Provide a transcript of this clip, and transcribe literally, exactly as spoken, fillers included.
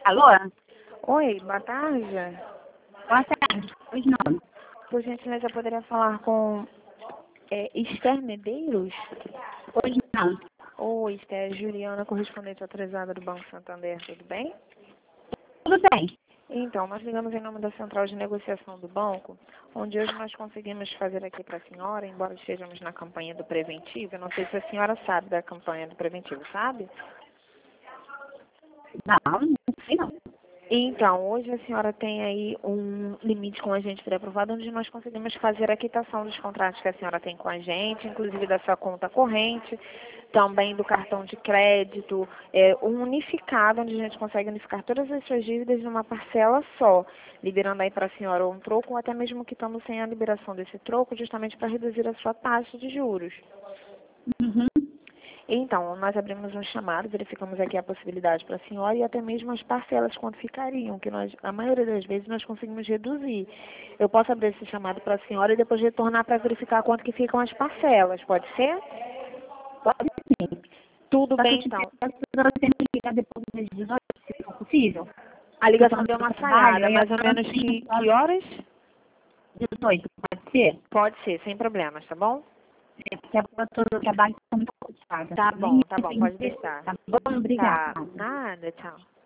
Alô? Oi, boa tarde. Boa tarde. Pois não. Por gentileza, poderia falar com é, Esther Medeiros? Pois não. Oi, Esther, Juliana, correspondente autorizada do Banco Santander, tudo bem? Tudo bem. Então, nós ligamos em nome da Central de Negociação do Banco, onde hoje nós conseguimos fazer aqui para a senhora, embora estejamos na campanha do preventivo. Eu não sei se a senhora sabe da campanha do preventivo, sabe? Não, não sei não. Então, hoje a senhora tem aí um limite com a gente pré-aprovado, onde nós conseguimos fazer a quitação dos contratos que a senhora tem com a gente, inclusive da sua conta corrente, também do cartão de crédito, é, um unificado, onde a gente consegue unificar todas as suas dívidas numa parcela só, liberando aí para a senhora um troco, ou até mesmo quitando sem a liberação desse troco, justamente para reduzir a sua taxa de juros. Uhum. Então, nós abrimos um chamado, verificamos aqui a possibilidade para a senhora e até mesmo as parcelas quanto ficariam, que nós, a maioria das vezes nós conseguimos reduzir. Eu posso abrir esse chamado para a senhora e depois retornar para verificar quanto que ficam as parcelas, pode ser? Pode sim. Tudo Só que eu bem, te então. peço para você me ligar depois das dezoito, se for possível. A Eu tô ligação no deu uma trabalho, falhada, aí eu mais ou não menos que, tenho que horas? dezoito, pode ser? Pode ser, sem problemas, tá bom? É, porque agora eu tô no trabalho, estou muito ocupada. Tá Nem bom, tá bom, sei pode dizer. deixar. Tá bom? Obrigada. Tá, nada, tchau.